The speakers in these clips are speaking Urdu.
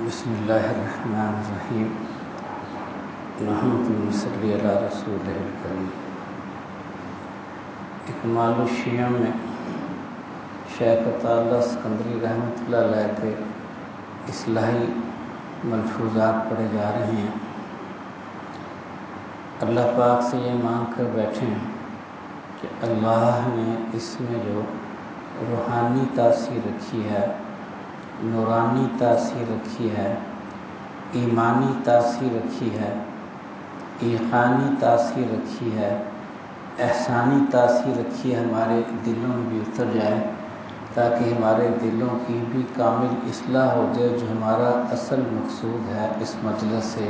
بسم اللہ الرحمن الرحیم نحمدہ صلی علی رسول الکریم۔ اکمال الشیعہ میں شیخ عطا اللہ اسکندری رحمۃ اللہ علیہ کے اصلاحی ملفوظات پڑھے جا رہے ہیں۔ اللہ پاک سے یہ مانگ کر بیٹھے ہیں کہ اللہ نے اس میں جو روحانی تاثیر رکھی ہے، نورانی تاثیر رکھی ہے، ایمانی تاثیر رکھی ہے، ایقانی تاثیر رکھی ہے، احسانی تاثیر رکھی ہے، ہمارے دلوں میں بھی اتر جائے تاکہ ہمارے دلوں کی بھی کامل اصلاح ہو جائے، جو ہمارا اصل مقصود ہے اس مجلس سے۔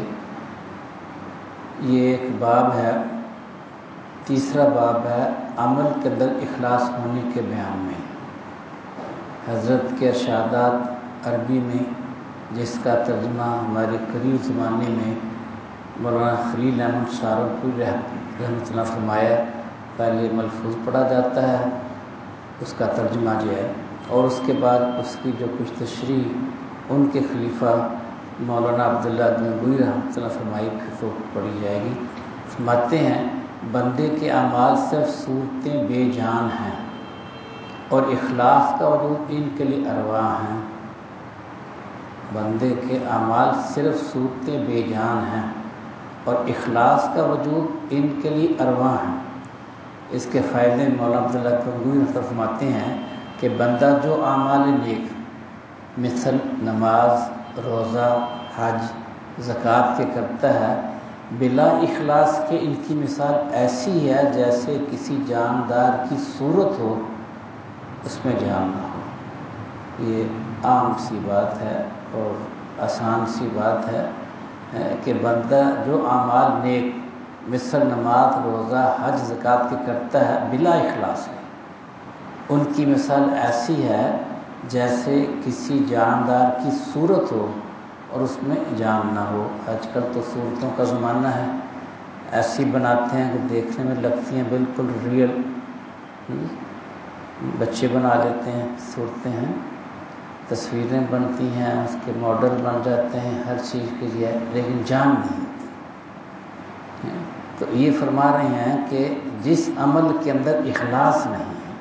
یہ ایک باب ہے۔ تیسرا باب ہے عمل کے اندر اخلاص ہونے کے بیان میں۔ حضرت کے ارشادات عربی میں، جس کا ترجمہ ہمارے قریب زمانے میں مولانا خلیل احمد سہارنپوری رحمۃ اللہ فرمایا، پہلے ملفوظ پڑھا جاتا ہے، اس کا ترجمہ جو ہے، اور اس کے بعد اس کی جو کچھ تشریح ان کے خلیفہ مولانا عبداللہ گنگوئی رحمۃ اللہ فرمائی پھر تو پڑھی جائے گی۔ فرماتے ہیں بندے کے اعمال صرف صورتیں بے جان ہیں اور اخلاص کا وجود ان کے لیے ارواح ہیں۔ بندے کے اعمال صرف صورتیں بے جان ہیں اور اخلاص کا وجود ان کے لیے ارواح ہیں۔ اس کے فائدے مولانا عبداللہ گنگوئی فرماتے ہیں کہ بندہ جو اعمال نیک مثل نماز، روزہ، حج، زکوٰۃ کے کرتا ہے، بلا اخلاص کے ان کی مثال ایسی ہے جیسے کسی جاندار کی صورت ہو، اس میں جان نہ ہو۔ یہ عام سی بات ہے اور آسان سی بات ہے کہ بندہ جو اعمال نیک مثل نماز، روزہ، حج، زکوٰۃ کے کرتا ہے بلا اخلاص ہے، ان کی مثال ایسی ہے جیسے کسی جاندار کی صورت ہو اور اس میں جان نہ ہو۔ آج کل تو صورتوں کا زمانہ ہے، ایسی بناتے ہیں کہ دیکھنے میں لگتی ہیں بالکل ریئل، بچے بنا لیتے ہیں، صورتیں ہیں، تصویریں بنتی ہیں، اس کے ماڈل بن جاتے ہیں ہر چیز کے لیے، لیکن جان نہیں ہوتی۔ تو یہ فرما رہے ہیں کہ جس عمل کے اندر اخلاص نہیں ہے،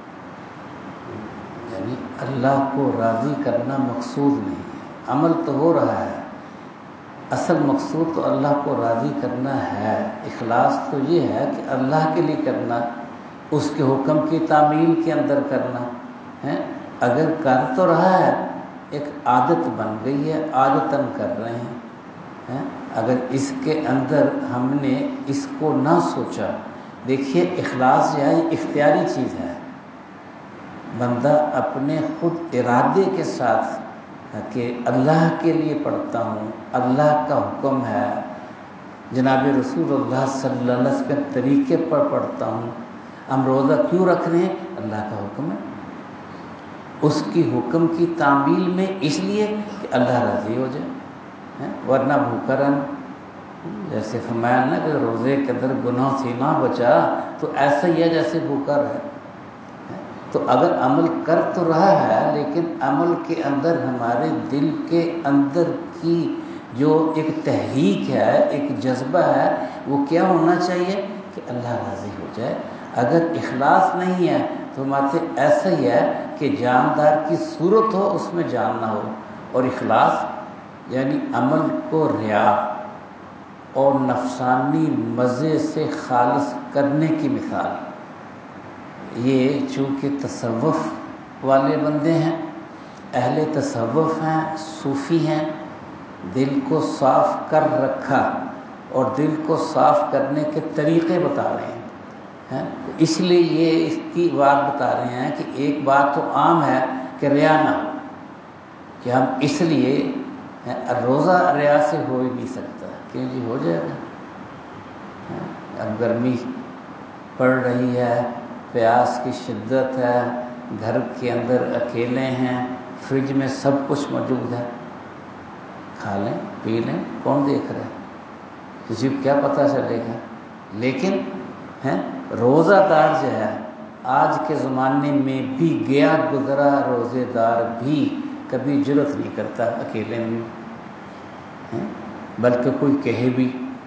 یعنی اللہ کو راضی کرنا مقصود نہیں ہے، عمل تو ہو رہا ہے، اصل مقصود تو اللہ کو راضی کرنا ہے، اخلاص تو یہ ہے کہ اللہ کے لیے کرنا، اس کے حکم کی تعمیل کے اندر کرنا ہے۔ اگر کر تو رہا ہے، ایک عادت بن گئی ہے، عادتاً کر رہے ہیں، اگر اس کے اندر ہم نے اس کو نہ سوچا، دیکھیے اخلاص جو ہے یہ اختیاری چیز ہے، بندہ اپنے خود ارادے کے ساتھ کہ اللہ کے لیے پڑھتا ہوں، اللہ کا حکم ہے، جناب رسول اللہ صلی اللہ علیہ وسلم کے طریقے پر پڑھتا ہوں، ہم روزہ کیوں رکھ رہے ہیں؟ اللہ کا حکم ہے، اس کی حکم کی تعمیل میں اس لیے کہ اللہ راضی ہو جائے، ورنہ بھوکا رہنا، جیسے فرمایا نا کہ روزے کے اندر گناہ سے نہ بچا تو ایسا ہی ہے جیسے بھوکا رہے۔ تو اگر عمل کر تو رہا ہے لیکن عمل کے اندر ہمارے دل کے اندر کی جو ایک تحریک ہے، ایک جذبہ ہے، وہ کیا ہونا چاہیے کہ اللہ راضی ہو جائے۔ اگر اخلاص نہیں ہے تو ماتے ایسا ہی ہے کہ جاندار کی صورت ہو، اس میں جان نہ ہو، اور اخلاص یعنی عمل کو ریا اور نفسانی مزے سے خالص کرنے کی مثال۔ یہ چونکہ تصوف والے بندے ہیں، اہل تصوف ہیں، صوفی ہیں، دل کو صاف کر رکھا اور دل کو صاف کرنے کے طریقے بتا رہے ہیں، اس لیے یہ اس کی بات بتا رہے ہیں کہ ایک بات تو عام ہے کہ ریا نہ ہو، کہ ہم اس لیے روزہ ریا سے ہو ہی نہیں سکتا، کیوں جی ہو جائے گا، اب گرمی پڑ رہی ہے، پیاس کی شدت ہے، گھر کے اندر اکیلے ہیں، فریج میں سب کچھ موجود ہے، کھا لیں پی لیں، کون دیکھ رہا ہے، کسی کو کیا پتہ چلے گا۔ لیکن روزہ دار جو ہے آج کے زمانے میں بھی گیا گزرا روزے دار بھی کبھی جرت نہیں کرتا اکیلے میں بلکہ کوئی کہے بھی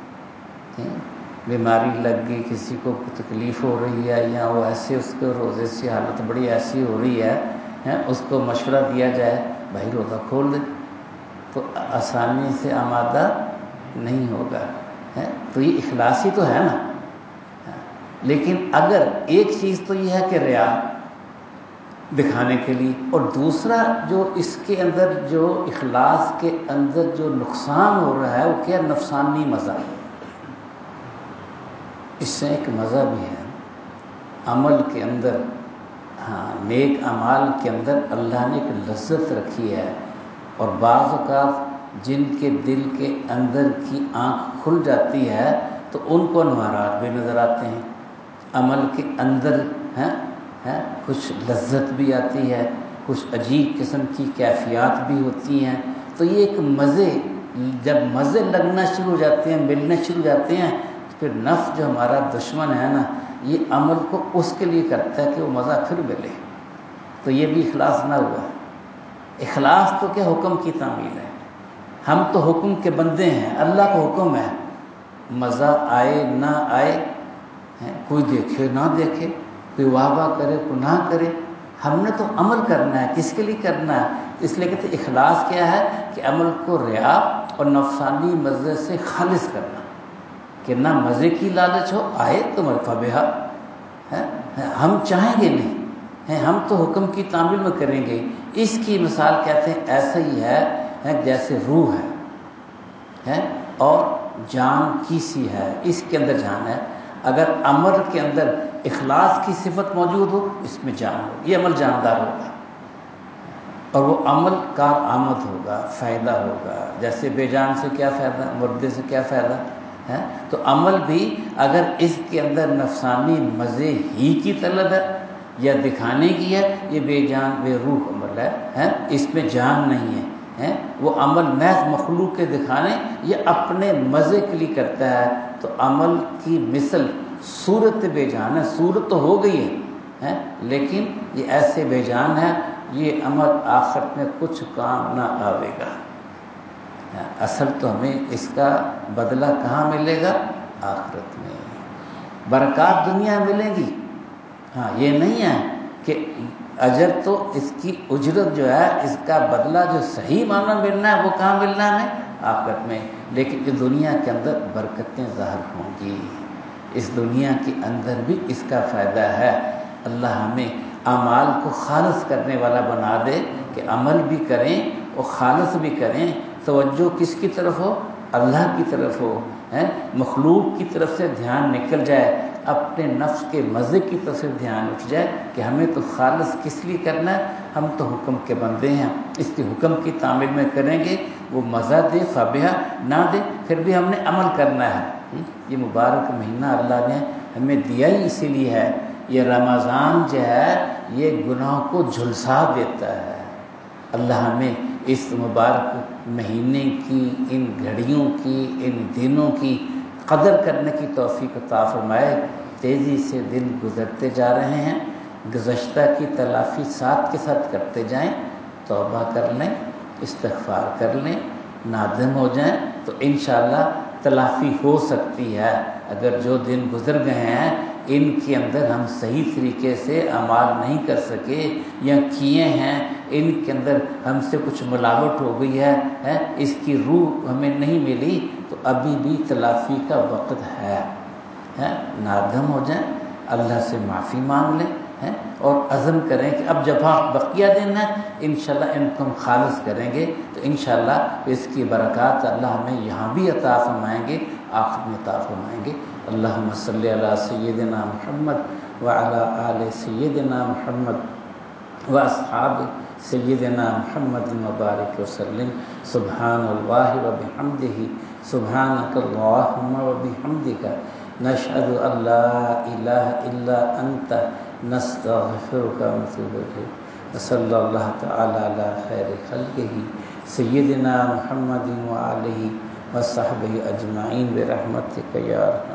بیماری لگ گئی، کسی کو تکلیف ہو رہی ہے، یا وہ ایسے اس کو روزے سے حالت بڑی ایسی ہو رہی ہے، اس کو مشورہ دیا جائے بھائی روزہ کھول دے، تو آسانی سے آمادہ نہیں ہوگا. تو یہ اخلاصی تو ہے نا. لیکن اگر ایک چیز تو یہ ہے کہ ریا دکھانے کے لیے، اور دوسرا جو اس کے اندر جو اخلاص کے اندر جو نقصان ہو رہا ہے وہ کیا؟ نفسانی مزہ. اس سے ایک مزہ بھی ہے عمل کے اندر. نیک اعمال کے اندر اللہ نے ایک لذت رکھی ہے، اور بعض اوقات جن کے دل کے اندر کی آنکھ کھل جاتی ہے تو ان کو انوارات بھی نظر آتے ہیں. عمل کے اندر کچھ لذت بھی آتی ہے، کچھ عجیب قسم کی کیفیات بھی ہوتی ہیں. تو یہ ایک مزے، جب مزے لگنا شروع ہو جاتے ہیں، ملنے شروع ہو جاتے ہیں، تو پھر نفس جو ہمارا دشمن ہے نا، یہ عمل کو اس کے لیے کرتا ہے کہ وہ مزہ پھر ملے. تو یہ بھی اخلاص نہ ہوا. اخلاص تو کیا حکم کی تعمیل ہے. ہم تو حکم کے بندے ہیں، اللہ کا حکم ہے، مزہ آئے نہ آئے، کوئی دیکھے نہ دیکھے، کوئی واہ واہ کرے کوئی نہ کرے، ہم نے تو عمل کرنا ہے. کس کے لیے کرنا ہے؟ اس لیے کہتے اخلاص کیا ہے کہ عمل کو ریا اور نفسانی مزے سے خالص کرنا، کہ نہ مزے کی لالچ ہو، آئے تو مرفع بہا، ہم چاہیں گے نہیں، ہم تو حکم کی تعمیل میں کریں گے. اس کی مثال کہتے ہیں ایسا ہی ہے جیسے روح ہے اور جان کی سی ہے، اس کے اندر جان ہے. اگر عمل کے اندر اخلاص کی صفت موجود ہو، اس میں جان ہو، یہ عمل جاندار ہوگا، اور وہ عمل کار آمد ہوگا، فائدہ ہوگا. جیسے بے جان سے کیا فائدہ، مردے سے کیا فائدہ ہے. تو عمل بھی اگر اس کے اندر نفسانی مزے ہی کی طلب ہے یا دکھانے کی ہے، یہ بے جان بے روح عمل ہے، اس میں جان نہیں ہے. وہ عمل محض مخلوق کے دکھانے یا اپنے مزے کے لیے کرتا ہے، تو عمل کی مثل صورت بے جان ہے. صورت تو ہو گئی ہے، لیکن یہ ایسے بے جان ہے، یہ عمل آخرت میں کچھ کام نہ آئے گا. اصل تو ہمیں اس کا بدلہ کہاں ملے گا؟ آخرت میں. برکات دنیا ملیں گی، یہ نہیں ہے کہ اجر تو اس کی اجرت جو ہے، اس کا بدلہ جو صحیح معنی ملنا ہے وہ کہاں ملنا ہے؟ آخرت میں. لیکن اس دنیا کے اندر برکتیں ظاہر ہوں گی، اس دنیا کے اندر بھی اس کا فائدہ ہے. اللہ ہمیں اعمال کو خالص کرنے والا بنا دے کہ عمل بھی کریں اور خالص بھی کریں. توجہ کس کی طرف ہو؟ اللہ کی طرف ہو. مخلوق کی طرف سے دھیان نکل جائے، اپنے نفس کے مزے کی طرف سے دھیان اٹھ جائے کہ ہمیں تو خالص کس لیے کرنا ہے، ہم تو حکم کے بندے ہیں، اس کے حکم کی تعمیل میں کریں گے. وہ مزہ دے فبیہا، نہ دے پھر بھی ہم نے عمل کرنا ہے. یہ مبارک مہینہ اللہ نے ہمیں دیا ہی اسی لیے ہے. یہ رمضان جو ہے یہ گناہ کو جھلسا دیتا ہے. اللہ ہمیں اس مبارک مہینے کی، ان گھڑیوں کی، ان دنوں کی قدر کرنے کی توفیق عطا فرمائے. تیزی سے دن گزرتے جا رہے ہیں، گزشتہ کی تلافی ساتھ کے ساتھ کرتے جائیں. توبہ کر لیں، استغفار کر لیں، نادم ہو جائیں تو انشاءاللہ تلافی ہو سکتی ہے. اگر جو دن گزر گئے ہیں ان کے اندر ہم صحیح طریقے سے اعمال نہیں کر سکے یا کیے ہیں، ان کے اندر ہم سے کچھ ملاوٹ ہو گئی ہے، اس کی روح ہمیں نہیں ملی، تو ابھی بھی تلافی کا وقت ہے. نادم ہو جائیں، اللہ سے معافی مانگ لیں، اور عزم کریں کہ اب جب بقیہ دن ہے انشاءاللہ ان کو ہم خالص کریں گے. تو انشاءاللہ اس کی برکات اللہ ہمیں یہاں بھی عطا فرمائیں گے، آخرت میں عطا فرمائیں گے. اللہم صلی علی سیدنا محمد وعلی آل سیدنا محمد واصحاب سیدنا محمد مبارک وسلم. سبحان اللہ وبحمدہ، سبحانک اللہم وبحمدک، نشہد ان لا الہ الا انت، نستغفرک ونتوب الیک. صلی اللہ تعالی علی خیر خلقہ سیدنا محمد وآلہ وصحبہ اجمعین برحمتک یا ارحم